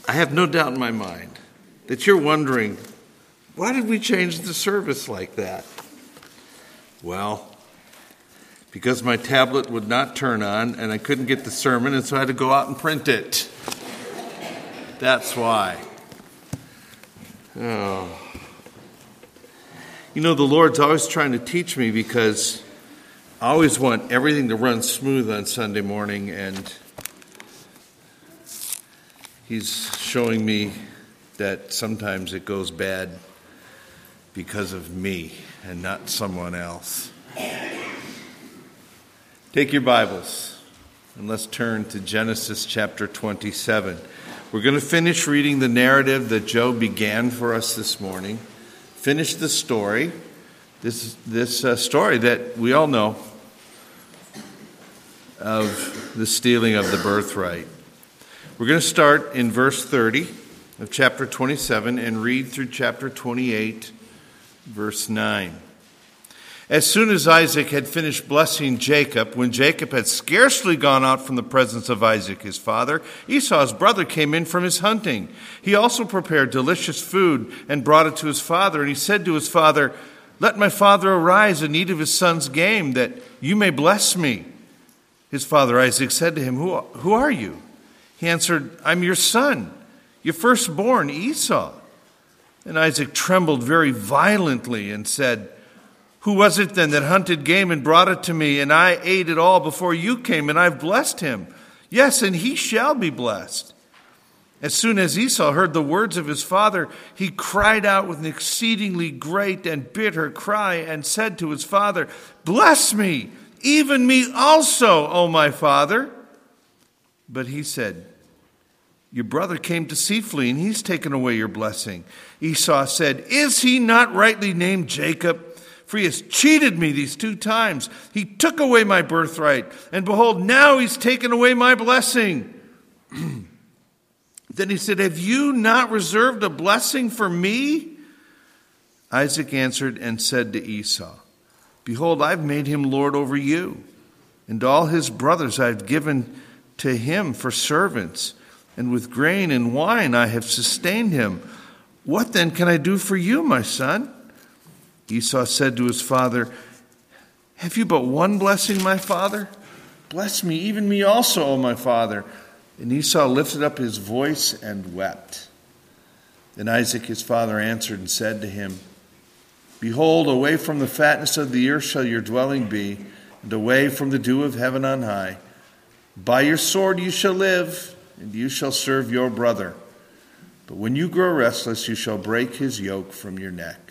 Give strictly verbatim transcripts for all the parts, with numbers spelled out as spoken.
I have no doubt in my mind that you're wondering, why did we change the service like that? Well, because my tablet would not turn on and I couldn't get the sermon, and so I had to go out and print it. That's why. Oh. You know, the Lord's always trying to teach me, because I always want everything to run smooth on Sunday morning, and He's showing me that sometimes it goes bad because of me and not someone else. Take your Bibles and let's turn to Genesis chapter twenty-seven. We're going to finish reading the narrative that Joe began for us this morning. Finish the story, this this uh, story that we all know of the stealing of the birthright. We're going to start in verse thirty of chapter twenty-seven and read through chapter twenty-eight, verse nine. As soon as Isaac had finished blessing Jacob, when Jacob had scarcely gone out from the presence of Isaac his father, Esau his brother came in from his hunting. He also prepared delicious food and brought it to his father, and he said to his father, "Let my father arise and eat of his son's game, that you may bless me." His father Isaac said to him, Who, who are you?" He answered, "I'm your son, your firstborn, Esau." And Isaac trembled very violently and said, "Who was it then that hunted game and brought it to me, and I ate it all before you came, and I've blessed him? Yes, and he shall be blessed." As soon as Esau heard the words of his father, he cried out with an exceedingly great and bitter cry and said to his father, "Bless me, even me also, O my father." But he said, "Your brother came deceitfully, and he's taken away your blessing." Esau said, "Is he not rightly named Jacob? For he has cheated me these two times. He took away my birthright, and behold, now he's taken away my blessing." Then he said, "Have you not reserved a blessing for me?" Isaac answered and said to Esau, "Behold, I've made him lord over you, and all his brothers I've given to him for servants, and with grain and wine I have sustained him. What then can I do for you, my son?" Esau said to his father, "Have you but one blessing, my father? Bless me, even me also, O my father." And Esau lifted up his voice and wept. Then Isaac his father answered and said to him, "Behold, away from the fatness of the earth shall your dwelling be, and away from the dew of heaven on high. By your sword you shall live, and you shall serve your brother. But when you grow restless, you shall break his yoke from your neck."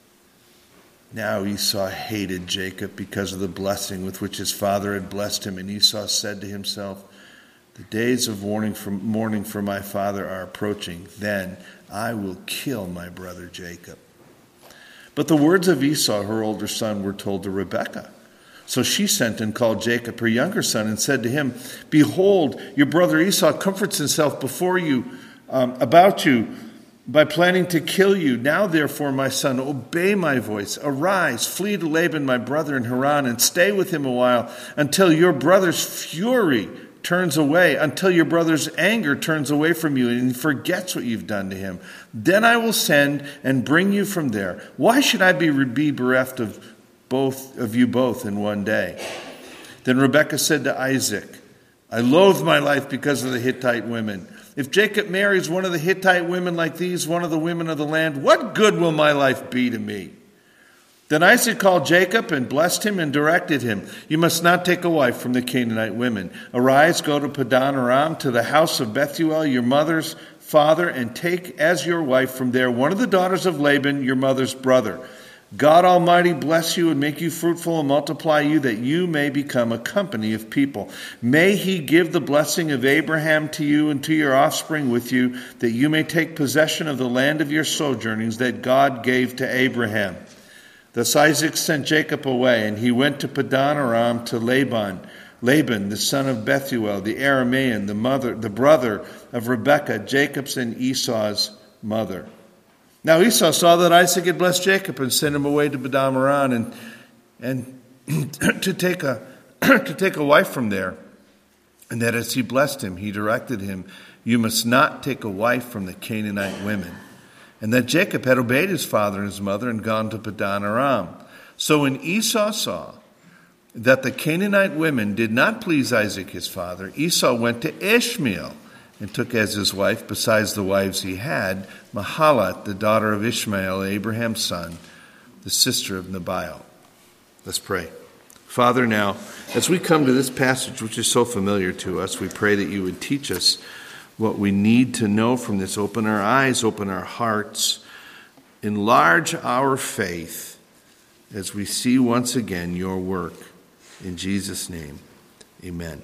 Now Esau hated Jacob because of the blessing with which his father had blessed him, and Esau said to himself, "The days of mourning for, mourning for my father are approaching. Then I will kill my brother Jacob." But the words of Esau, her older son, were told to Rebekah. So she sent and called Jacob, her younger son, and said to him, "Behold, your brother Esau comforts himself before you, um, about you, by planning to kill you. Now, therefore, my son, obey my voice. Arise, flee to Laban, my brother in Haran, and stay with him a while, until your brother's fury turns away, until your brother's anger turns away from you, and he forgets what you've done to him. Then I will send and bring you from there. Why should I be, be bereft of both of you both in one day?" Then Rebekah said to Isaac, "I loathe my life because of the Hittite women. If Jacob marries one of the Hittite women like these, one of the women of the land, what good will my life be to me?" Then Isaac called Jacob and blessed him and directed him, "You must not take a wife from the Canaanite women. Arise, go to Padan Aram, to the house of Bethuel, your mother's father, and take as your wife from there one of the daughters of Laban, your mother's brother. God Almighty bless you and make you fruitful and multiply you, that you may become a company of people. May he give the blessing of Abraham to you and to your offspring with you, that you may take possession of the land of your sojournings that God gave to Abraham." Thus Isaac sent Jacob away, and he went to Padan Aram to Laban, Laban, the son of Bethuel, the Aramean, the mother, the brother of Rebekah, Jacob's and Esau's mother. Now Esau saw that Isaac had blessed Jacob and sent him away to Padan Aram and and to take a to take a wife from there, and that as he blessed him, he directed him You must not take a wife from the Canaanite women. And that Jacob had obeyed his father and his mother and gone to Padan Aram. So when Esau saw that the Canaanite women did not please Isaac his father, Esau went to Ishmael and took as his wife, besides the wives he had, Mahalath, the daughter of Ishmael, Abraham's son, the sister of Nebaioth. Let's pray. Father, now, as we come to this passage, which is so familiar to us, we pray that you would teach us what we need to know from this. Open our eyes, open our hearts, enlarge our faith as we see once again your work. In Jesus' name, amen.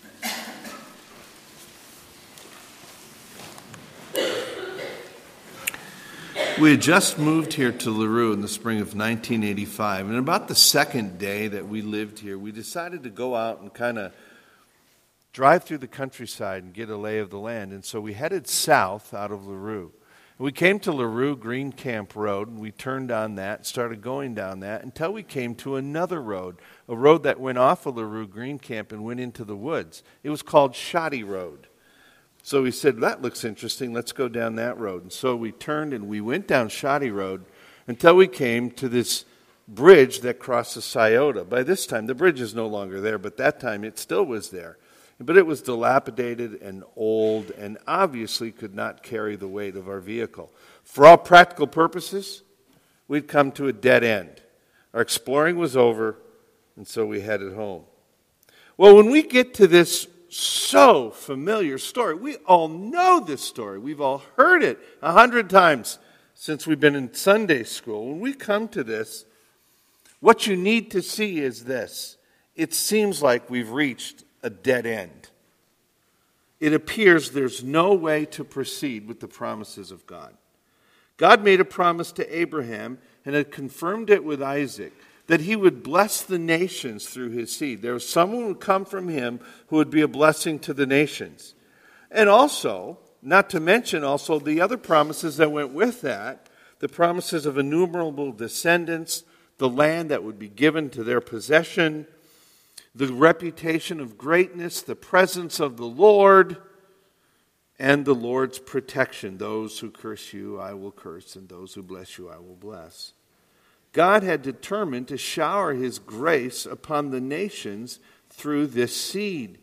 We had just moved here to LaRue in the spring of nineteen eighty-five, and about the second day that we lived here, we decided to go out and kind of drive through the countryside and get a lay of the land. And so we headed south out of LaRue. And we came to LaRue Green Camp Road, and we turned on that, started going down that, until we came to another road, a road that went off of LaRue Green Camp and went into the woods. It was called Shoddy Road. So we said, that looks interesting, let's go down that road. And so we turned and we went down Shoddy Road until we came to this bridge that crosses Scioto. By this time, the bridge is no longer there, but that time it still was there. But it was dilapidated and old and obviously could not carry the weight of our vehicle. For all practical purposes, we'd come to a dead end. Our exploring was over, and so we headed home. Well, when we get to this so familiar story, we all know this story. We've all heard it a hundred times since we've been in Sunday school. When we come to this, what you need to see is this. It seems like we've reached a dead end. It appears there's no way to proceed with the promises of God. God made a promise to Abraham and had confirmed it with Isaac, that he would bless the nations through his seed. There was someone who would come from him who would be a blessing to the nations. And also, not to mention also the other promises that went with that, the promises of innumerable descendants, the land that would be given to their possession, the reputation of greatness, the presence of the Lord, and the Lord's protection. Those who curse you, I will curse, and those who bless you, I will bless. God had determined to shower his grace upon the nations through this seed.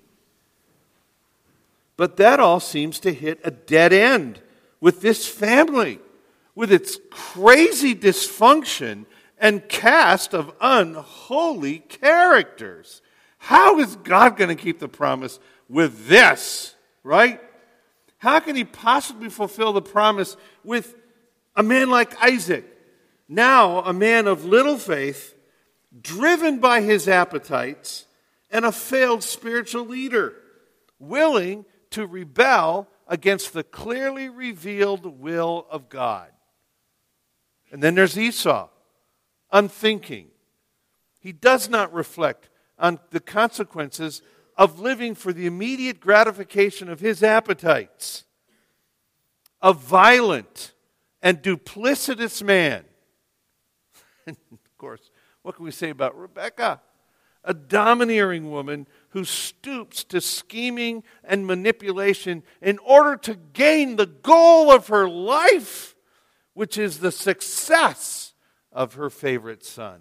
But that all seems to hit a dead end with this family, with its crazy dysfunction and cast of unholy characters. How is God going to keep the promise with this, right? How can he possibly fulfill the promise with a man like Isaac? Now a man of little faith, driven by his appetites, and a failed spiritual leader, willing to rebel against the clearly revealed will of God. And then there's Esau, unthinking. He does not reflect on the consequences of living for the immediate gratification of his appetites. A violent and duplicitous man. And of course, what can we say about Rebekah? A domineering woman who stoops to scheming and manipulation in order to gain the goal of her life, which is the success of her favorite son.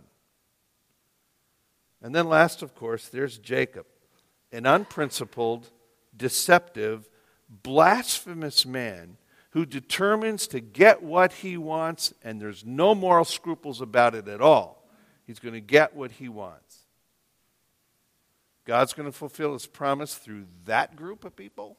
And then last, of course, there's Jacob, an unprincipled, deceptive, blasphemous man who determines to get what he wants, and there's no moral scruples about it at all. He's going to get what he wants. God's going to fulfill his promise through that group of people?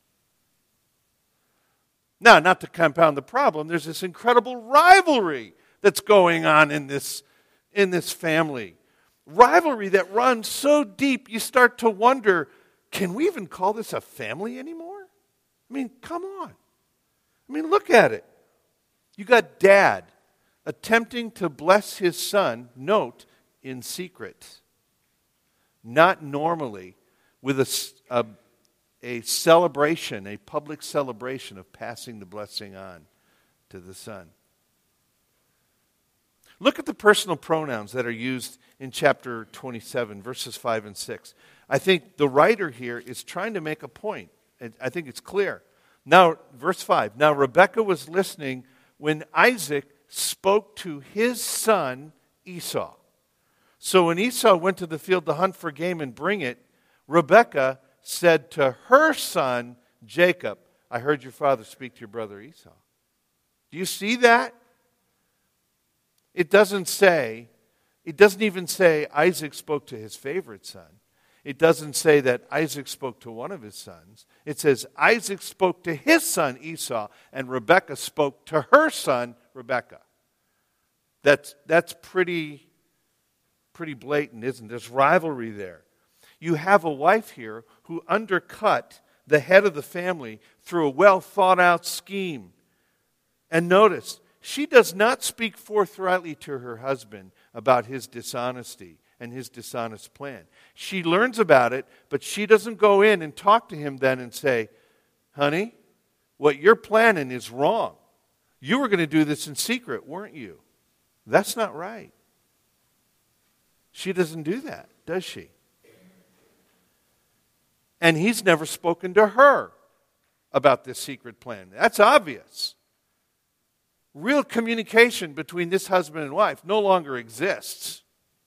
Now, not to compound the problem, there's this incredible rivalry that's going on in this, in this family. Rivalry that runs so deep you start to wonder, can we even call this a family anymore? I mean, come on. I mean, look at it. You got dad attempting to bless his son, note, in secret. Not normally, with a, a, a celebration, a public celebration of passing the blessing on to the son. Look at the personal pronouns that are used in chapter twenty-seven, verses five and six. I think the writer here is trying to make a point. I think it's clear. Now, verse five. Now Rebekah was listening when Isaac spoke to his son Esau. So when Esau went to the field to hunt for game and bring it, Rebekah said to her son Jacob, I heard your father speak to your brother Esau. Do you see that? It doesn't say, it doesn't even say Isaac spoke to his favorite son. It doesn't say that Isaac spoke to one of his sons. It says Isaac spoke to his son Esau, and Rebekah spoke to her son Rebekah. That's, that's pretty, pretty blatant, isn't it? There's rivalry there. You have a wife here who undercut the head of the family through a well-thought-out scheme. And notice, she does not speak forthrightly to her husband about his dishonesty and his dishonest plan. She learns about it, but she doesn't go in and talk to him then and say, honey, what you're planning is wrong. You were going to do this in secret, weren't you? That's not right. She doesn't do that, does she? And he's never spoken to her about this secret plan. That's obvious. Real communication between this husband and wife no longer exists.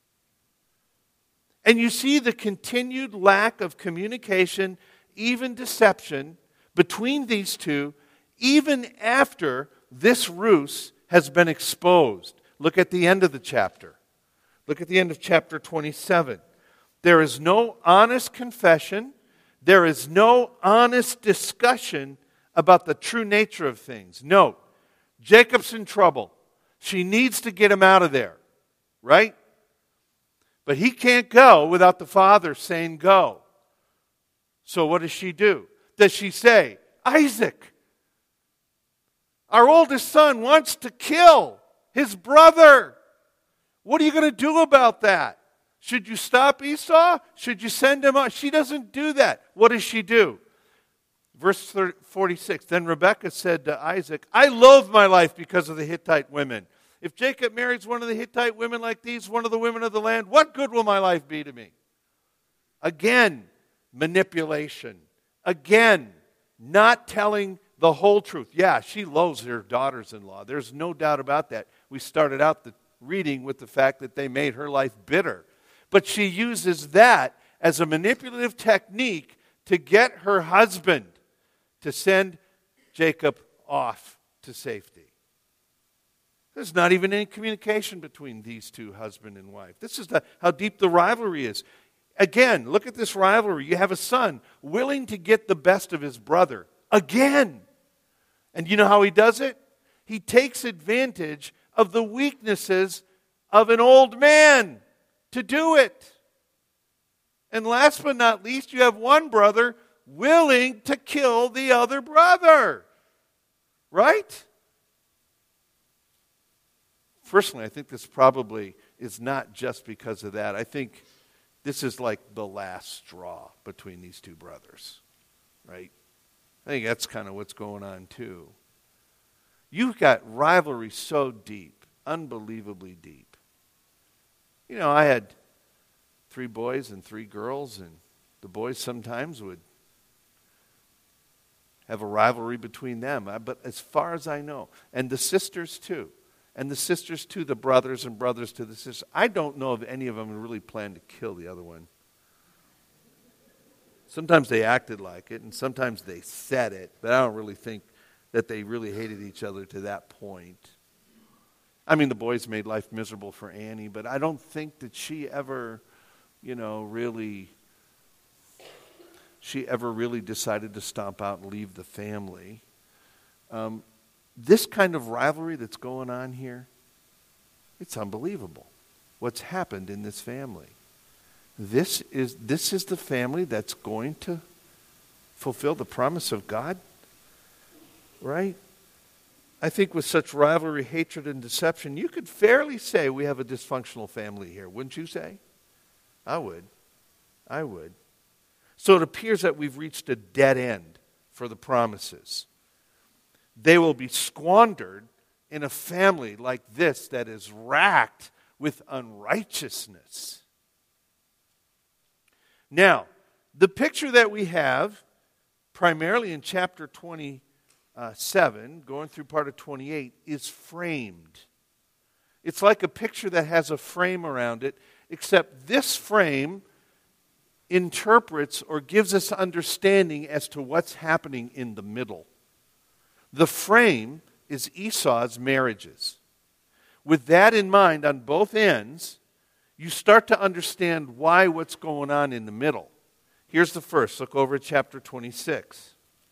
And you see the continued lack of communication, even deception, between these two, even after this ruse has been exposed. Look at the end of the chapter. Look at the end of chapter twenty-seven. There is no honest confession. There is no honest discussion about the true nature of things. Note, Jacob's in trouble. She needs to get him out of there, right? But he can't go without the father saying go. So what does she do? Does she say, Isaac, our oldest son wants to kill his brother. What are you going to do about that? Should you stop Esau? Should you send him on? She doesn't do that. What does she do? Verse forty-six, then Rebekah said to Isaac, I loathe my life because of the Hittite women. If Jacob marries one of the Hittite women like these, one of the women of the land, what good will my life be to me? Again, manipulation. Again, not telling the whole truth. Yeah, she loathes her daughters-in-law. There's no doubt about that. We started out the reading with the fact that they made her life bitter. But she uses that as a manipulative technique to get her husband to send Jacob off to safety. There's not even any communication between these two, husband and wife. This is the, how deep the rivalry is. Again, look at this rivalry. You have a son willing to get the best of his brother. Again. And you know how he does it? He takes advantage of the weaknesses of an old man to do it. And last but not least, you have one brother willing to kill the other brother. Right? Personally, I think this probably is not just because of that. I think this is like the last straw between these two brothers. Right? I think that's kind of what's going on too. You've got rivalry so deep, unbelievably deep. You know, I had three boys and three girls, and the boys sometimes would have a rivalry between them. But as far as I know, and the sisters too, and the sisters to the brothers and brothers to the sisters, I don't know if any of them really planned to kill the other one. Sometimes they acted like it, and sometimes they said it, but I don't really think that they really hated each other to that point. I mean, the boys made life miserable for Annie, but I don't think that she ever, you know, really, she ever really decided to stomp out and leave the family. Um, this kind of rivalry that's going on here, it's unbelievable what's happened in this family. This is, this is the family that's going to fulfill the promise of God, right? I think with such rivalry, hatred, and deception, you could fairly say we have a dysfunctional family here, wouldn't you say? I would. I would. So it appears that we've reached a dead end for the promises. They will be squandered in a family like this that is racked with unrighteousness. Now, the picture that we have, primarily in chapter twenty uh, seven, going through part of twenty-eight, is framed. It's like a picture that has a frame around it, except this frame interprets or gives us understanding as to what's happening in the middle. The frame is Esau's marriages. With that in mind, on both ends, you start to understand why what's going on in the middle. Here's the first. Look over at chapter twenty-six.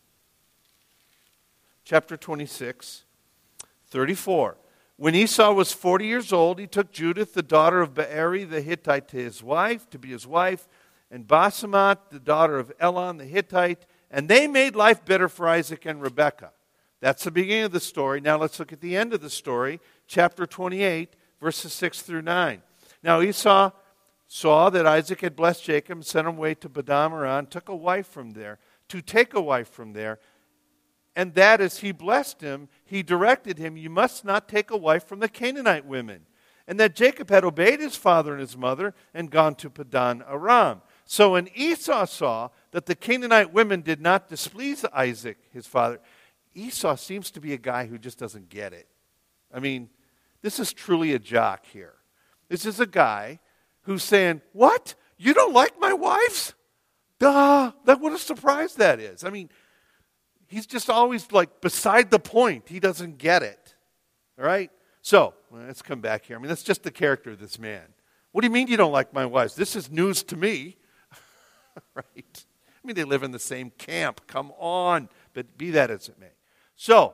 Chapter twenty-six, thirty-four. When Esau was forty years old, he took Judith, the daughter of Beeri the Hittite, to his wife, to be his wife, and Basemath, the daughter of Elon the Hittite, and they made life bitter for Isaac and Rebekah. That's the beginning of the story. Now let's look at the end of the story, chapter twenty-eight, verses six through nine. Now Esau saw that Isaac had blessed Jacob and sent him away to Padan Aram, took a wife from there, to take a wife from there, and that as he blessed him, he directed him, you must not take a wife from the Canaanite women. And that Jacob had obeyed his father and his mother and gone to Padan Aram. So when Esau saw that the Canaanite women did not displease Isaac, his father, Esau seems to be a guy who just doesn't get it. I mean, this is truly a jock here. This is a guy who's saying, what? You don't like my wives? Duh, that, what a surprise that is. I mean, he's just always like beside the point. He doesn't get it. All right? So, well, let's come back here. I mean, that's just the character of this man. What do you mean you don't like my wives? This is news to me. Right? I mean, they live in the same camp. Come on. But be that as it may. So,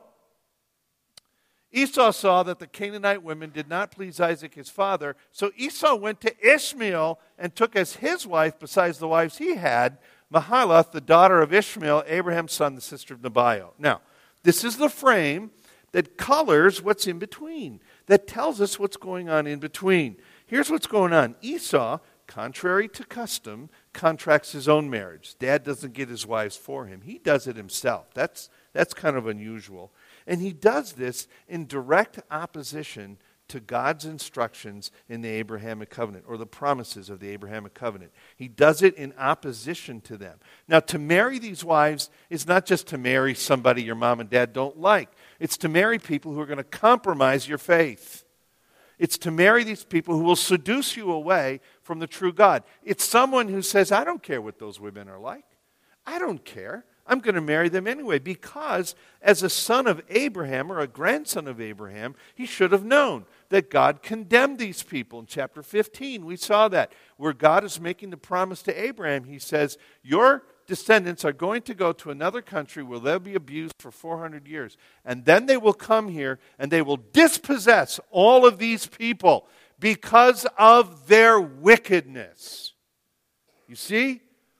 Esau saw that the Canaanite women did not please Isaac his father, so Esau went to Ishmael and took as his wife, besides the wives he had, Mahalath, the daughter of Ishmael, Abraham's son, the sister of Nebaioth. Now, this is the frame that colors what's in between, that tells us what's going on in between. Here's what's going on. Esau, contrary to custom, contracts his own marriage. Dad doesn't get his wives for him. He does it himself. That's, that's kind of unusual. And he does this in direct opposition to God's instructions in the Abrahamic covenant, or the promises of the Abrahamic covenant. He does it in opposition to them. Now, to marry these wives is not just to marry somebody your mom and dad don't like. It's to marry people who are going to compromise your faith. It's to marry these people who will seduce you away from the true God. It's someone who says, I don't care what those women are like. I don't care. I'm going to marry them anyway, because as a son of Abraham or a grandson of Abraham, he should have known that God condemned these people. In chapter fifteen, we saw that, where God is making the promise to Abraham. He says, your descendants are going to go to another country where they'll be abused for four hundred years. And then they will come here and they will dispossess all of these people because of their wickedness. You see?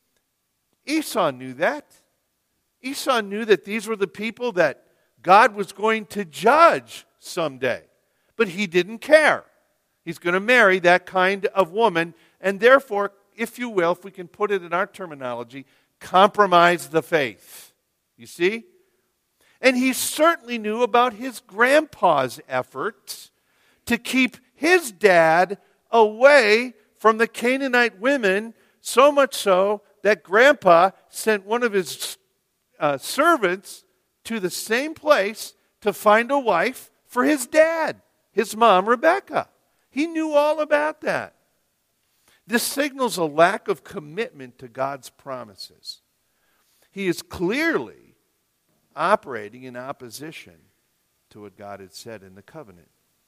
Esau knew that. Esau knew that these were the people that God was going to judge someday. But he didn't care. He's going to marry that kind of woman, and therefore, if you will, if we can put it in our terminology, compromise the faith. You see? And he certainly knew about his grandpa's efforts to keep his dad away from the Canaanite women, so much so that grandpa sent one of his Uh, servants to the same place to find a wife for his dad, his mom, Rebekah. He knew all about that. This signals a lack of commitment to God's promises. He is clearly operating in opposition to what God had said in the covenant.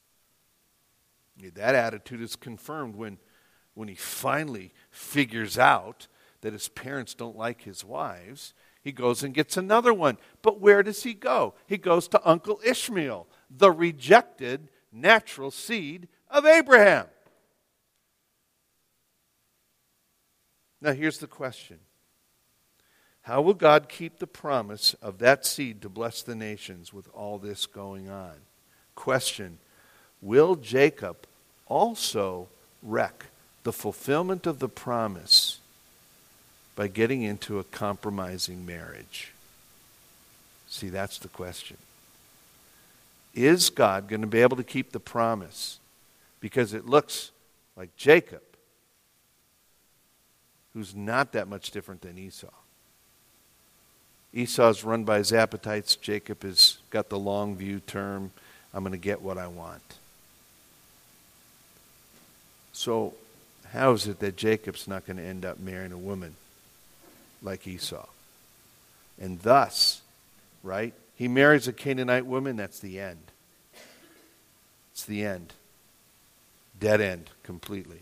That attitude is confirmed when, when he finally figures out that his parents don't like his wives. He goes and gets another one. But where does he go? He goes to Uncle Ishmael, the rejected natural seed of Abraham. Now here's the question. How will God keep the promise of that seed to bless the nations with all this going on? Question. Will Jacob also wreck the fulfillment of the promise by getting into a compromising marriage? See, that's the question. Is God going to be able to keep the promise? Because it looks like Jacob, who's not that much different than Esau. Esau's run by his appetites. Jacob has got the long view term. I'm going to get what I want. So how is it that Jacob's not going to end up marrying a woman like Esau? And thus, right, he marries a Canaanite woman, that's the end. It's the end. Dead end, completely.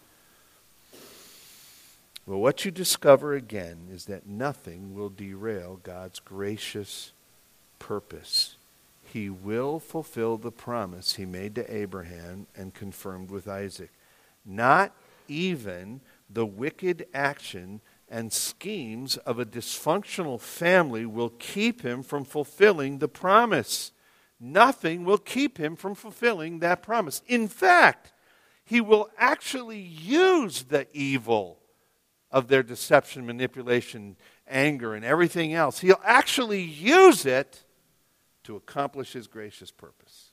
Well, what you discover again is that nothing will derail God's gracious purpose. He will fulfill the promise he made to Abraham and confirmed with Isaac. Not even the wicked action and schemes of a dysfunctional family will keep him from fulfilling the promise. Nothing will keep him from fulfilling that promise. In fact, he will actually use the evil of their deception, manipulation, anger, and everything else. He'll actually use it to accomplish his gracious purpose.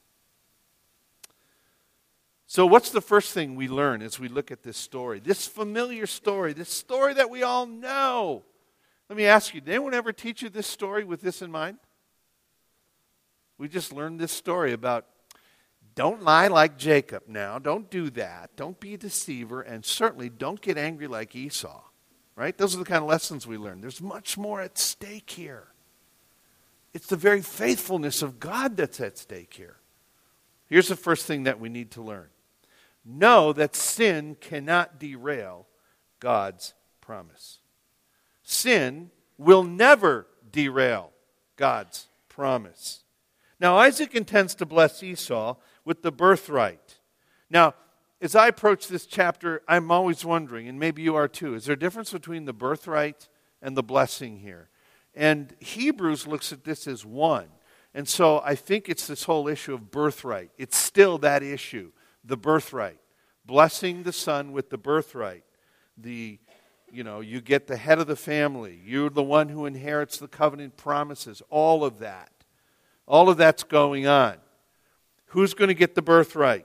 So what's the first thing we learn as we look at this story? This familiar story, this story that we all know. Let me ask you, did anyone ever teach you this story with this in mind? We just learned this story about don't lie like Jacob now. Don't do that. Don't be a deceiver. And certainly don't get angry like Esau. Right? Those are the kind of lessons we learn. There's much more at stake here. It's the very faithfulness of God that's at stake here. Here's the first thing that we need to learn. Know that sin cannot derail God's promise. Sin will never derail God's promise. Now, Isaac intends to bless Esau with the birthright. Now, as I approach this chapter, I'm always wondering, and maybe you are too, is there a difference between the birthright and the blessing here? And Hebrews looks at this as one. And so I think it's this whole issue of birthright. It's still that issue, the birthright. Blessing the son with the birthright. The, you know, you get the head of the family. You're the one who inherits the covenant promises. All of that. All of that's going on. Who's going to get the birthright?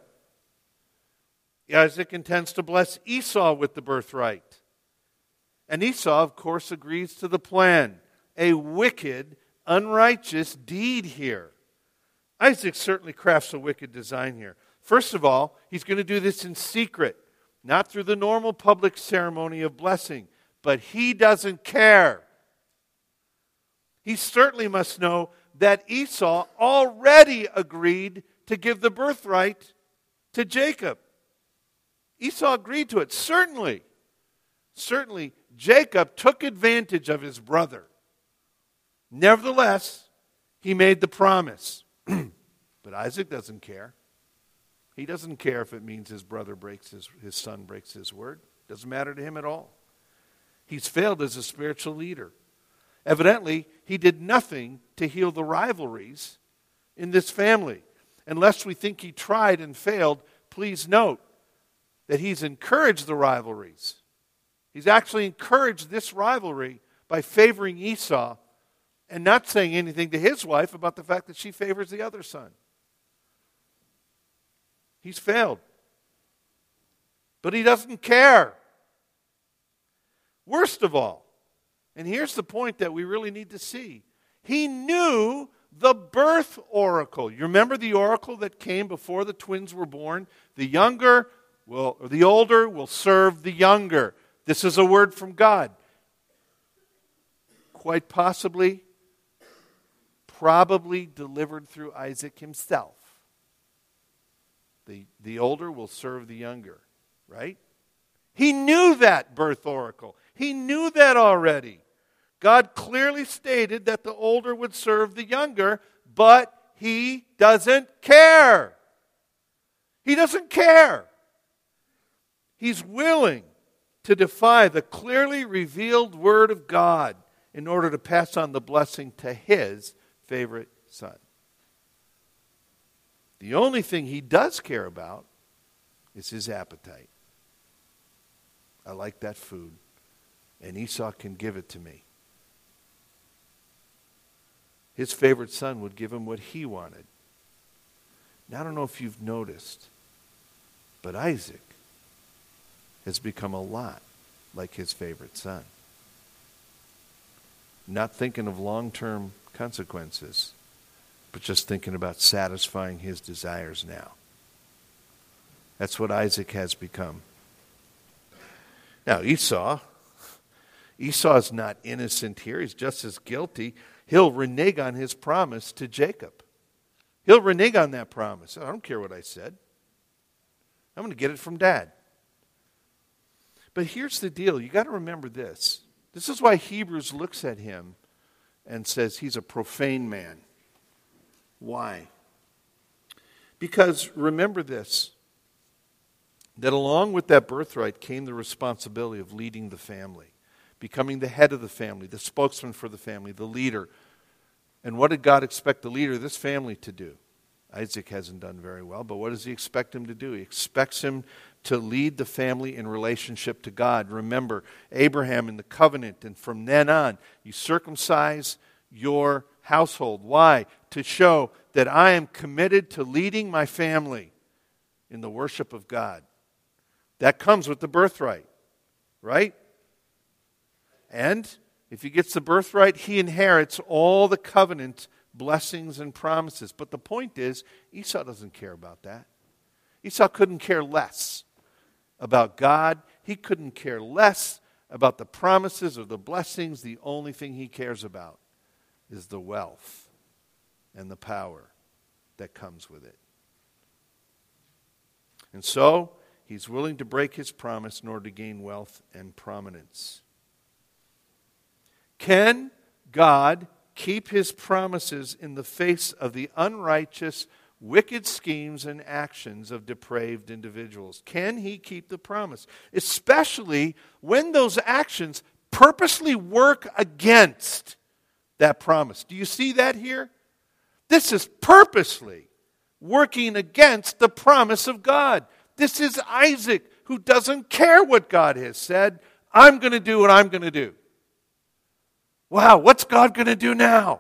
Isaac intends to bless Esau with the birthright. And Esau, of course, agrees to the plan. A wicked, unrighteous deed here. Isaac certainly crafts a wicked design here. First of all, he's going to do this in secret, not through the normal public ceremony of blessing, but he doesn't care. He certainly must know that Esau already agreed to give the birthright to Jacob. Esau agreed to it, certainly. Certainly, Jacob took advantage of his brother. Nevertheless, he made the promise. But Isaac doesn't care. He doesn't care if it means his brother breaks his, his son breaks his word. Doesn't matter to him at all. He's failed as a spiritual leader. Evidently, he did nothing to heal the rivalries in this family. Unless we think he tried and failed, please note that he's encouraged the rivalries. He's actually encouraged this rivalry by favoring Esau and not saying anything to his wife about the fact that she favors the other son. He's failed. But he doesn't care. Worst of all, and here's the point that we really need to see. He knew the birth oracle. You remember the oracle that came before the twins were born? The younger will, or the older will serve the younger. This is a word from God. Quite possibly, probably delivered through Isaac himself. The, the older will serve the younger, right? He knew that birth oracle. He knew that already. God clearly stated that the older would serve the younger, but he doesn't care. He doesn't care. He's willing to defy the clearly revealed word of God in order to pass on the blessing to his favorite son. The only thing he does care about is his appetite. I like that food, and Esau can give it to me. His favorite son would give him what he wanted. Now, I don't know if you've noticed, but Isaac has become a lot like his favorite son. not thinking of long-term consequences, but just thinking about satisfying his desires now. That's what Isaac has become. Now, Esau, Esau is not innocent here. He's just as guilty. He'll renege on his promise to Jacob. He'll renege on that promise. I don't care what I said. I'm going to get it from Dad. But here's the deal. You got to remember this. This is why Hebrews looks at him and says he's a profane man. Why? Because remember this, that along with that birthright came the responsibility of leading the family, becoming the head of the family, the spokesman for the family, the leader. And what did God expect the leader of this family to do? Isaac hasn't done very well, but what does he expect him to do? He expects him to lead the family in relationship to God. Remember, Abraham in the covenant, and from then on, you circumcise your household. Why? To show that I am committed to leading my family in the worship of God. That comes with the birthright, right? And if he gets the birthright, he inherits all the covenant blessings and promises. But the point is, Esau doesn't care about that. Esau couldn't care less about God. He couldn't care less about the promises or the blessings. The only thing he cares about is the wealth and the power that comes with it. And so, he's willing to break his promise in order to gain wealth and prominence. Can God keep his promises in the face of the unrighteous, wicked schemes and actions of depraved individuals? Can he keep the promise? Especially when those actions purposely work against that promise. Do you see that here? This is purposely working against the promise of God. This is Isaac, who doesn't care what God has said. I'm going to do what I'm going to do. Wow, what's God going to do now?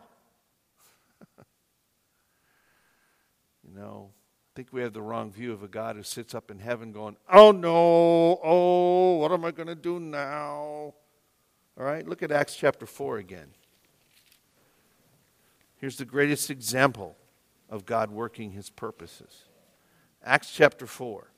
You know, I think we have the wrong view of a God who sits up in heaven going, oh no, oh, what am I going to do now? All right, look at Acts chapter four again. Here's the greatest example of God working his purposes. Acts chapter four.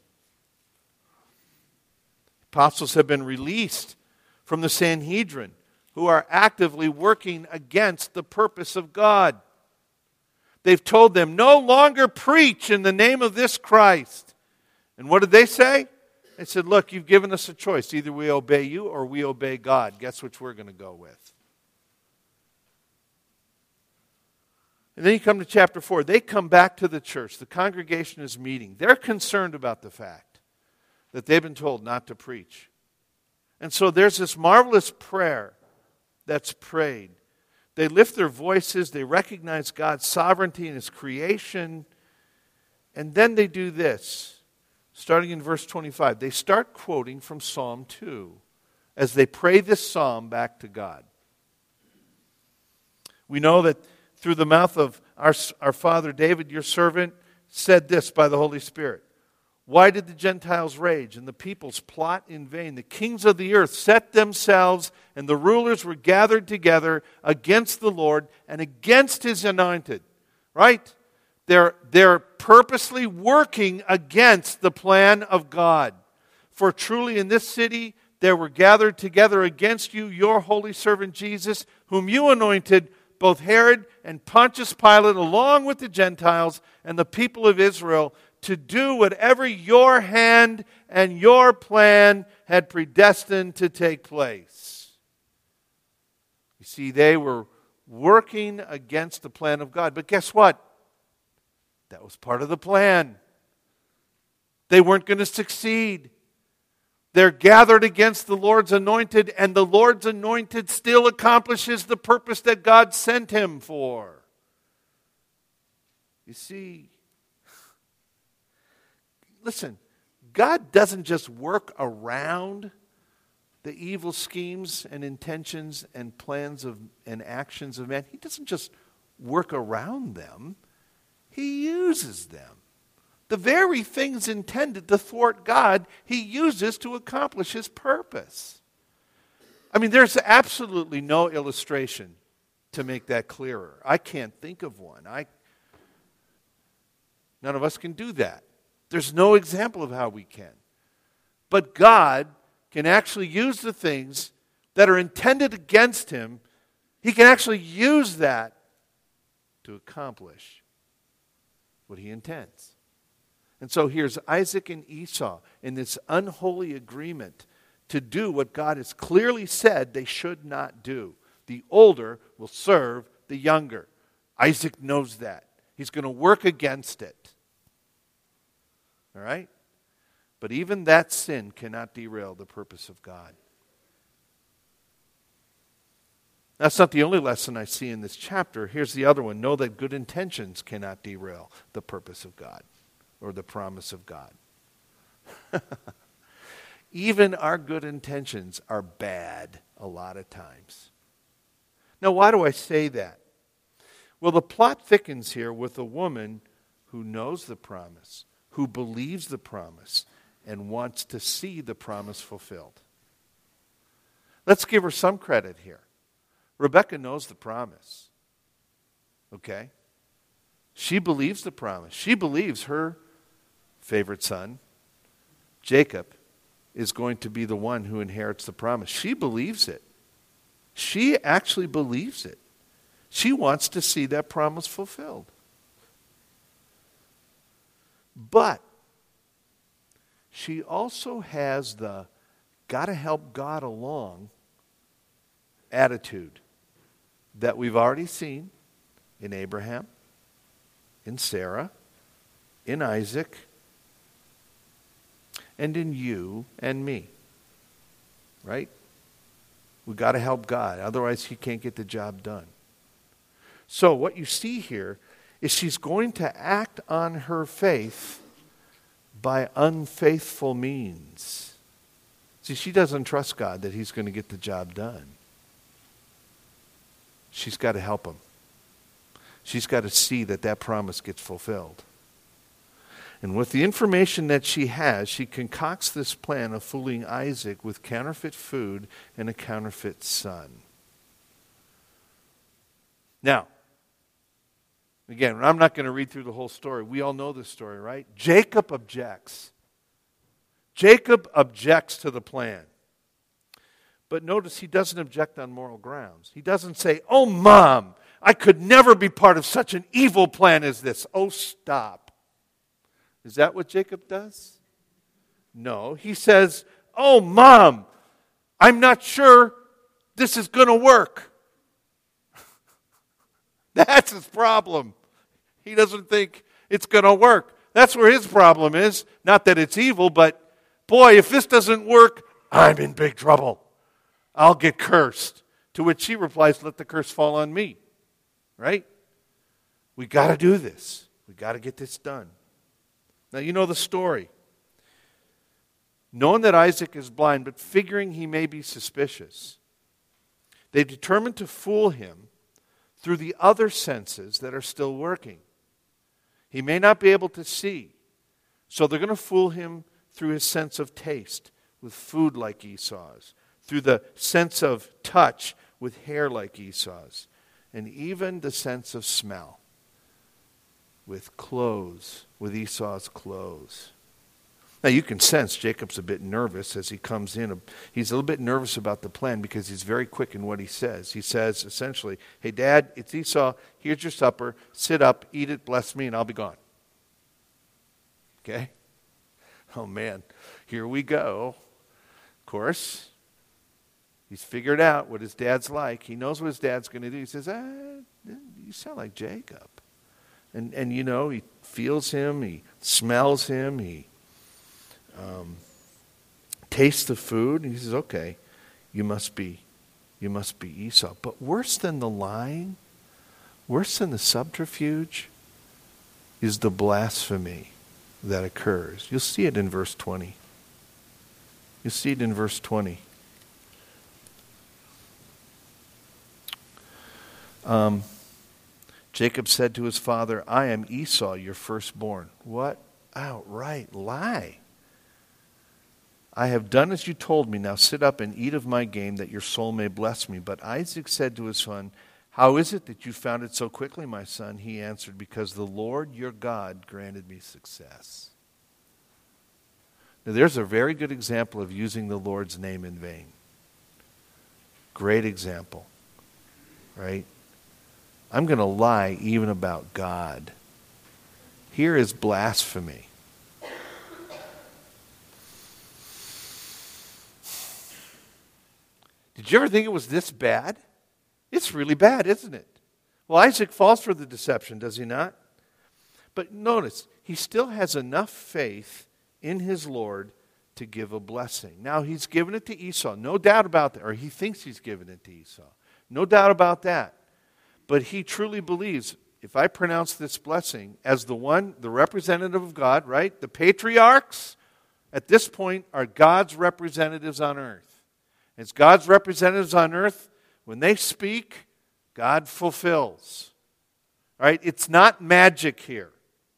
Apostles have been released from the Sanhedrin, who are actively working against the purpose of God. They've told them, no longer preach in the name of this Christ. And what did they say? They said, look, you've given us a choice. Either we obey you or we obey God. Guess which we're going to go with? And then you come to chapter four. They come back to the church. The congregation is meeting. They're concerned about the fact that they've been told not to preach. And so there's this marvelous prayer that's prayed. They lift their voices. They recognize God's sovereignty in his creation. And then they do this. Starting in verse twenty-five. They start quoting from Psalm two as they pray this psalm back to God. We know that through the mouth of our, our father David, your servant, said this by the Holy Spirit. Why did the Gentiles rage and the peoples plot in vain? The kings of the earth set themselves, and the rulers were gathered together against the Lord and against his anointed. Right? They're, they're purposely working against the plan of God. For truly in this city there were gathered together against you your holy servant Jesus, whom you anointed, both Herod and Pontius Pilate, along with the Gentiles and the people of Israel, to do whatever your hand and your plan had predestined to take place. You see, they were working against the plan of God. But guess what? That was part of the plan. They weren't going to succeed. They're gathered against the Lord's anointed, and the Lord's anointed still accomplishes the purpose that God sent him for. You see, listen, God doesn't just work around the evil schemes and intentions and plans of and actions of men. He doesn't just work around them. He uses them. The very things intended to thwart God, he uses to accomplish his purpose. I mean, there's absolutely no illustration to make that clearer. I can't think of one. I, none of us can do that. There's no example of how we can. But God can actually use the things that are intended against him. He can actually use that to accomplish what he intends. And so here's Isaac and Esau in this unholy agreement to do what God has clearly said they should not do. The older will serve the younger. Isaac knows that. He's going to work against it. All right? But even that sin cannot derail the purpose of God. That's not the only lesson I see in this chapter. Here's the other one. Know that good intentions cannot derail the purpose of God or the promise of God. Even our good intentions are bad a lot of times. Now, why do I say that? Well, the plot thickens here with a woman who knows the promise, who believes the promise, and wants to see the promise fulfilled. Let's give her some credit here. Rebecca knows the promise. Okay? She believes the promise. She believes her favorite son, Jacob, is going to be the one who inherits the promise. She believes it. She actually believes it. She wants to see that promise fulfilled. But she also has the gotta help God along attitude that we've already seen in Abraham, in Sarah, in Isaac, and in you and me. Right? We've got to help God. Otherwise, he can't get the job done. So what you see here is she's going to act on her faith by unfaithful means. See, she doesn't trust God that he's going to get the job done. She's got to help him. She's got to see that that promise gets fulfilled. And with the information that she has, she concocts this plan of fooling Isaac with counterfeit food and a counterfeit son. Now, again, I'm not going to read through the whole story. We all know this story, right? Jacob objects. Jacob objects to the plan. But notice he doesn't object on moral grounds. He doesn't say, "Oh, Mom, I could never be part of such an evil plan as this. Oh, stop." Is that what Jacob does? No. He says, "Oh, Mom, I'm not sure this is going to work." That's his problem. He doesn't think it's going to work. That's where his problem is. Not that it's evil, but boy, if this doesn't work, I'm in big trouble. I'll get cursed. To which she replies, "Let the curse fall on me." Right? We got to do this. We got to get this done. Now, you know the story. Knowing that Isaac is blind, but figuring he may be suspicious, they determined to fool him through the other senses that are still working. He may not be able to see, so they're going to fool him through his sense of taste with food like Esau's, through the sense of touch with hair like Esau's, and even the sense of smell with clothes, with Esau's clothes. Now you can sense Jacob's a bit nervous as he comes in. He's a little bit nervous about the plan because he's very quick in what he says. He says essentially, "Hey Dad, it's Esau. Here's your supper. Sit up, eat it, bless me, and I'll be gone." Okay? Oh man, here we go. Of course, he's figured out what his dad's like. He knows what his dad's going to do. He says, ah, "You sound like Jacob." And, and you know, he feels him, he smells him, he um, tastes the food, and he says, "Okay, you must be, you must be Esau." But worse than the lying, worse than the subterfuge, is the blasphemy that occurs. You'll see it in verse twenty. You'll see it in verse twenty. Um... Jacob said to his father, "I am Esau, your firstborn." What outright lie. "I have done as you told me. Now sit up and eat of my game, that your soul may bless me." But Isaac said to his son, How is it that you found it so quickly, my son? He answered, because the Lord your God granted me success. Now there's a very good example of using the Lord's name in vain. Great example, right? I'm going to lie even about God. Here is blasphemy. Did you ever think it was this bad? It's really bad, isn't it? Well, Isaac falls for the deception, does he not? But notice, he still has enough faith in his Lord to give a blessing. Now, he's given it to Esau, no doubt about that. Or he thinks he's given it to Esau. No doubt about that. But he truly believes, if I pronounce this blessing as the one, the representative of God, right? The patriarchs, at this point, are God's representatives on earth. As God's representatives on earth, when they speak, God fulfills. Right? It's not magic here.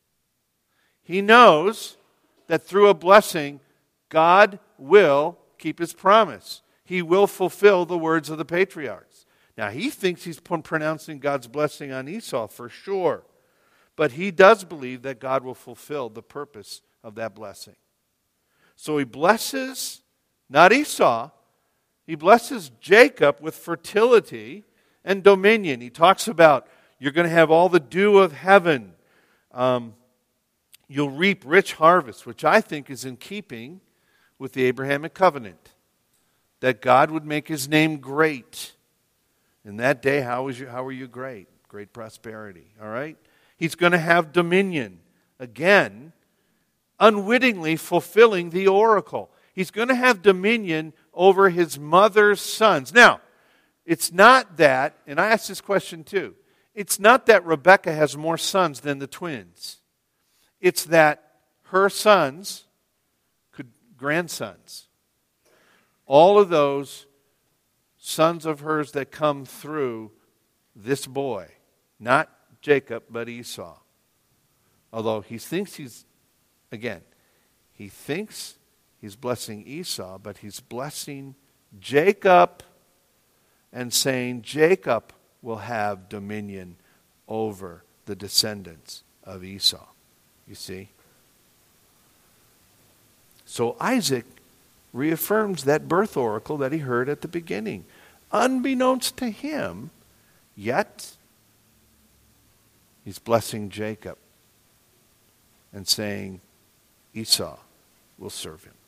He knows that through a blessing, God will keep his promise. He will fulfill the words of the patriarchs. Now, he thinks he's pronouncing God's blessing on Esau for sure. But he does believe that God will fulfill the purpose of that blessing. So he blesses, not Esau, he blesses Jacob with fertility and dominion. He talks about you're going to have all the dew of heaven. Um, you'll reap rich harvests, which I think is in keeping with the Abrahamic covenant. That God would make his name great. In that day, how, was you, how were you great? Great prosperity, all right? He's going to have dominion. Again, unwittingly fulfilling the oracle. He's going to have dominion over his mother's sons. Now, it's not that, and I asked this question too, it's not that Rebekah has more sons than the twins. It's that her sons, could, grandsons, all of those sons of hers that come through this boy, not Jacob, but Esau. Although he thinks he's, again, he thinks he's blessing Esau, but he's blessing Jacob and saying Jacob will have dominion over the descendants of Esau. You see? So Isaac reaffirms that birth oracle that he heard at the beginning. Unbeknownst to him, yet he's blessing Jacob and saying Esau will serve him.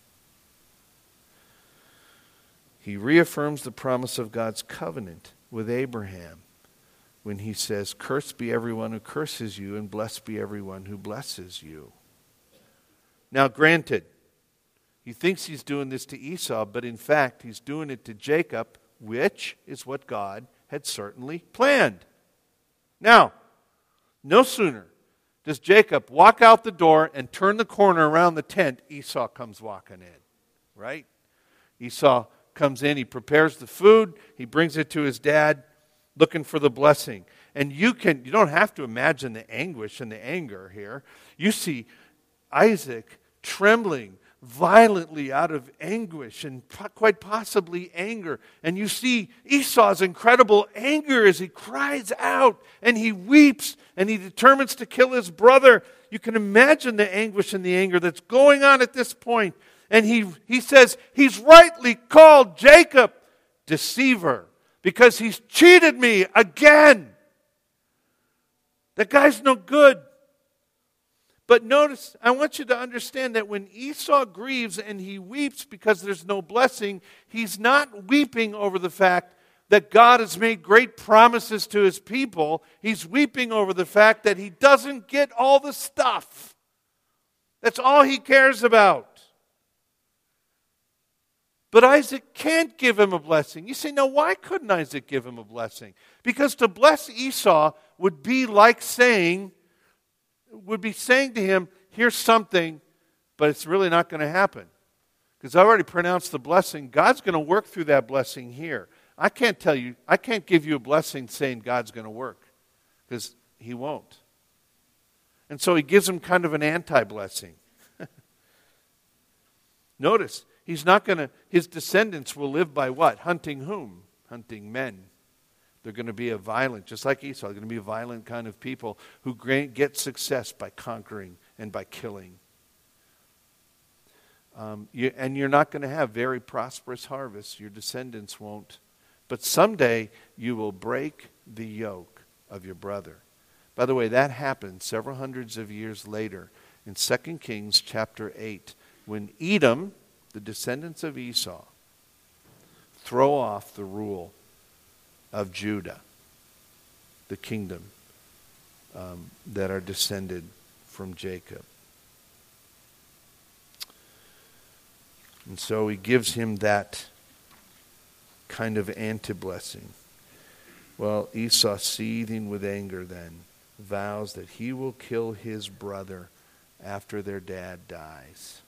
He reaffirms the promise of God's covenant with Abraham when he says, cursed be everyone who curses you and blessed be everyone who blesses you. Now granted, he thinks he's doing this to Esau, but in fact he's doing it to Jacob, which is what God had certainly planned. Now, no sooner does Jacob walk out the door and turn the corner around the tent, Esau comes walking in, right? Esau comes in, he prepares the food, he brings it to his dad, looking for the blessing. And you can, you don't have to imagine the anguish and the anger here. You see Isaac trembling violently out of anguish and quite possibly anger. And you see Esau's incredible anger as he cries out and he weeps and he determines to kill his brother. You can imagine the anguish and the anger that's going on at this point. And he, he says, he's rightly called Jacob, deceiver, because he's cheated me again. That guy's no good. But notice, I want you to understand that when Esau grieves and he weeps because there's no blessing, he's not weeping over the fact that God has made great promises to his people. He's weeping over the fact that he doesn't get all the stuff. That's all he cares about. But Isaac can't give him a blessing. You say, now why couldn't Isaac give him a blessing? Because to bless Esau would be like saying, would be saying to him, here's something, but it's really not going to happen. Because I already pronounced the blessing. God's going to work through that blessing here. I can't tell you, I can't give you a blessing saying God's going to work. Because he won't. And so he gives him kind of an anti-blessing. Notice, he's not going to, his descendants will live by what? Hunting whom? Hunting men. They're going to be a violent, just like Esau, they're going to be a violent kind of people who get success by conquering and by killing. Um, you, and you're not going to have very prosperous harvests. Your descendants won't. But someday you will break the yoke of your brother. By the way, that happened several hundreds of years later in Second Kings chapter eight, when Edom, the descendants of Esau, throw off the rule of Judah, the kingdom um, that are descended from Jacob. And so he gives him that kind of anti-blessing. Well, Esau, seething with anger then, vows that he will kill his brother after their dad dies,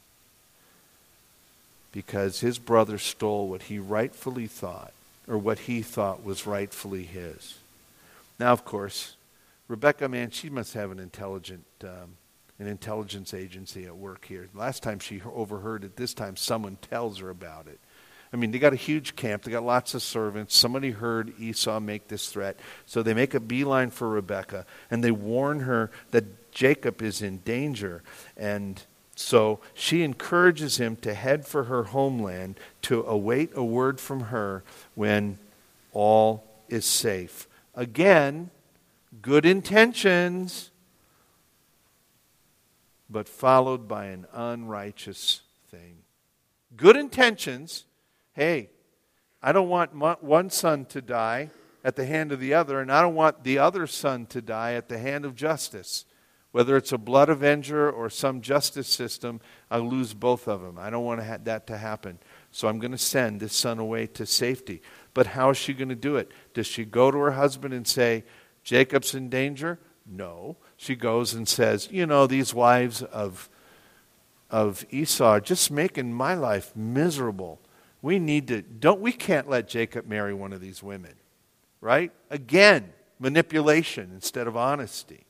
because his brother stole what he rightfully thought, or what he thought was rightfully his. Now, of course, Rebecca, man, she must have an intelligent, um, an intelligence agency at work here. Last time she overheard it, this time someone tells her about it. I mean, they got a huge camp. They got lots of servants. Somebody heard Esau make this threat. So they make a beeline for Rebekah, and they warn her that Jacob is in danger. And so she encourages him to head for her homeland to await a word from her when all is safe. Again, good intentions, but followed by an unrighteous thing. Good intentions. Hey, I don't want one son to die at the hand of the other, and I don't want the other son to die at the hand of justice. Whether it's a blood avenger or some justice system, I lose both of them. I don't want that to happen. So I'm going to send this son away to safety. But how is she going to do it? Does she go to her husband and say, Jacob's in danger? No. She goes and says, you know, these wives of, of Esau are just making my life miserable. We need to, don't, we can't let Jacob marry one of these women, right? Again, manipulation instead of honesty.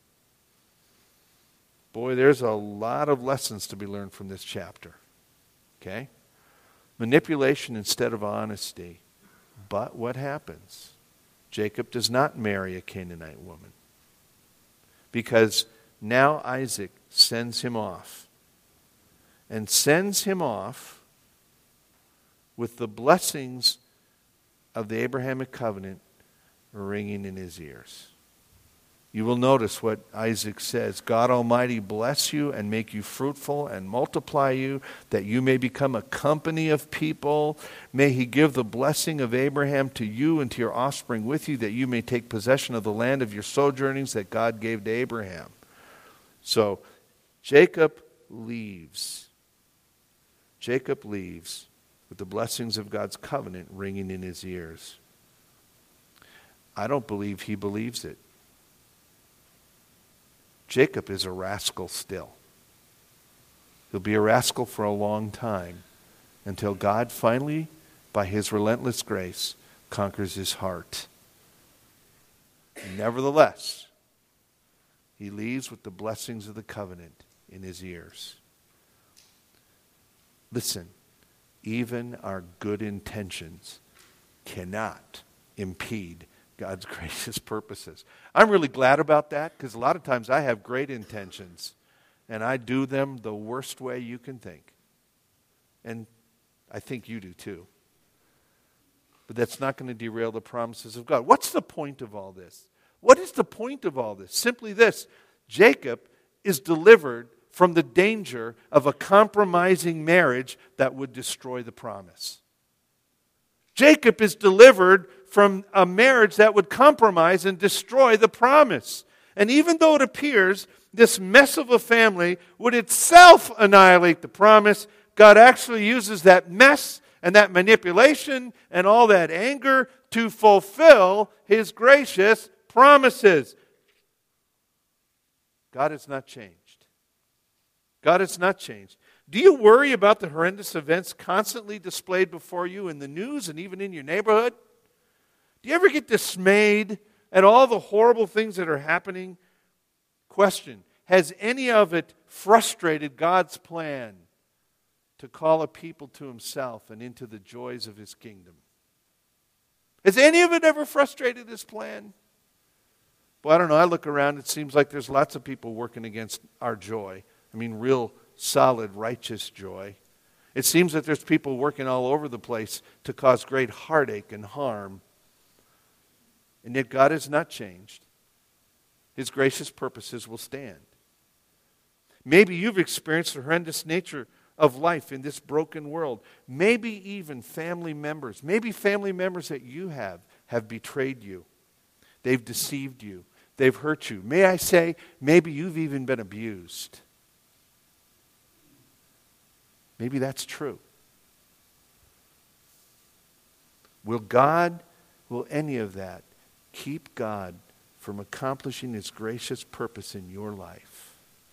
Boy, there's a lot of lessons to be learned from this chapter, okay? Manipulation instead of honesty. But what happens? Jacob does not marry a Canaanite woman, because now Isaac sends him off, and sends him off with the blessings of the Abrahamic covenant ringing in his ears. You will notice what Isaac says. God Almighty bless you and make you fruitful and multiply you, that you may become a company of people. May he give the blessing of Abraham to you and to your offspring with you, that you may take possession of the land of your sojournings that God gave to Abraham. So Jacob leaves. Jacob leaves with the blessings of God's covenant ringing in his ears. I don't believe he believes it. Jacob is a rascal still. He'll be a rascal for a long time, until God finally, by his relentless grace, conquers his heart. Nevertheless, he leaves with the blessings of the covenant in his ears. Listen, even our good intentions cannot impede God's gracious purposes. I'm really glad about that, because a lot of times I have great intentions and I do them the worst way you can think. And I think you do too. But that's not going to derail the promises of God. What's the point of all this? What is the point of all this? Simply this: Jacob is delivered from the danger of a compromising marriage that would destroy the promise. Jacob is delivered from a marriage that would compromise and destroy the promise. And even though it appears this mess of a family would itself annihilate the promise, God actually uses that mess and that manipulation and all that anger to fulfill his gracious promises. God has not changed. God has not changed. Do you worry about the horrendous events constantly displayed before you in the news and even in your neighborhood? Do you ever get dismayed at all the horrible things that are happening? Question: has any of it frustrated God's plan to call a people to himself and into the joys of his kingdom? Has any of it ever frustrated his plan? Well, I don't know. I look around, it seems like there's lots of people working against our joy. I mean, real, solid, righteous joy. It seems that there's people working all over the place to cause great heartache and harm. And yet God has not changed. His gracious purposes will stand. Maybe you've experienced the horrendous nature of life in this broken world. Maybe even family members, maybe family members that you have, have betrayed you. They've deceived you. They've hurt you. May I say, maybe you've even been abused. Maybe that's true. Will God, will any of that keep God from accomplishing His gracious purpose in your life?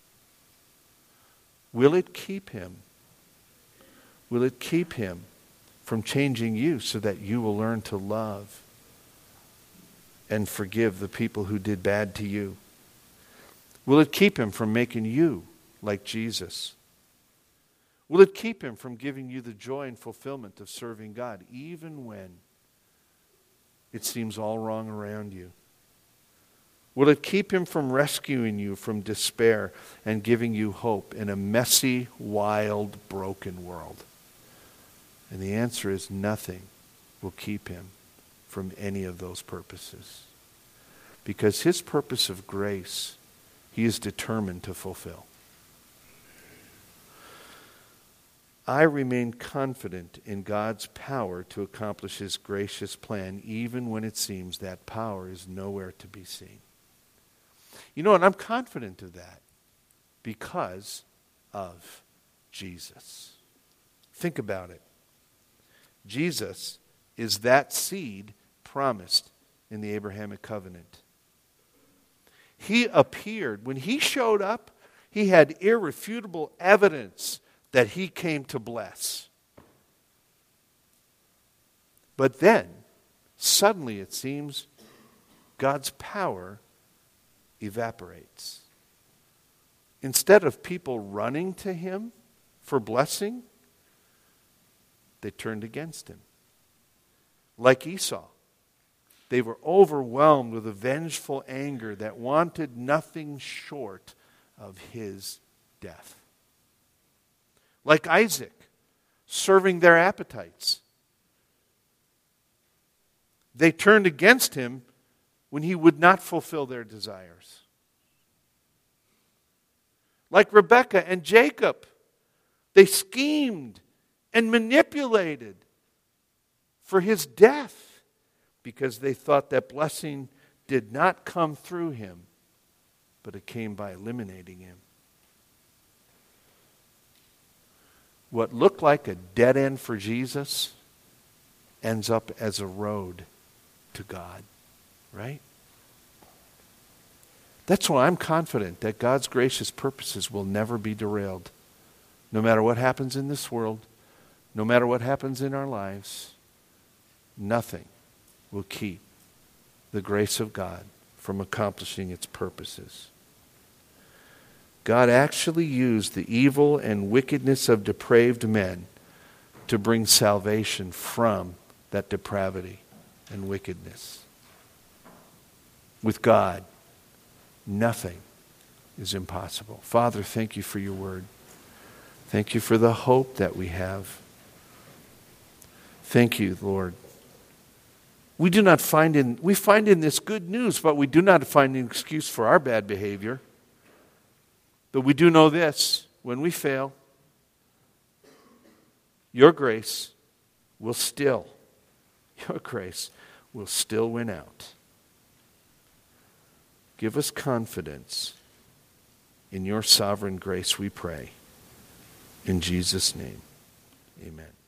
Will it keep Him? Will it keep Him from changing you so that you will learn to love and forgive the people who did bad to you? Will it keep Him from making you like Jesus? Will it keep Him from giving you the joy and fulfillment of serving God, even when it seems all wrong around you? Will it keep Him from rescuing you from despair and giving you hope in a messy, wild, broken world? And the answer is nothing will keep Him from any of those purposes. Because His purpose of grace, He is determined to fulfill. I remain confident in God's power to accomplish His gracious plan, even when it seems that power is nowhere to be seen. You know, and I'm confident of that because of Jesus. Think about it. Jesus is that seed promised in the Abrahamic covenant. He appeared. When He showed up, He had irrefutable evidence that He came to bless. But then, suddenly it seems, God's power evaporates. Instead of people running to Him for blessing, they turned against Him. Like Esau, they were overwhelmed with a vengeful anger that wanted nothing short of his death. Like Isaac, serving their appetites. They turned against him when he would not fulfill their desires. Like Rebekah and Jacob, they schemed and manipulated for his death because they thought that blessing did not come through him, but it came by eliminating him. What looked like a dead end for Jesus ends up as a road to God, right? That's why I'm confident that God's gracious purposes will never be derailed. No matter what happens in this world, no matter what happens in our lives, nothing will keep the grace of God from accomplishing its purposes. God actually used the evil and wickedness of depraved men to bring salvation from that depravity and wickedness. With God, nothing is impossible. Father, thank you for your word. Thank you for the hope that we have. Thank you, Lord. We do not find in, we find in this good news, but we do not find an excuse for our bad behavior. But we do know this, when we fail, your grace will still, your grace will still win out. Give us confidence in your sovereign grace, we pray. In Jesus' name, amen.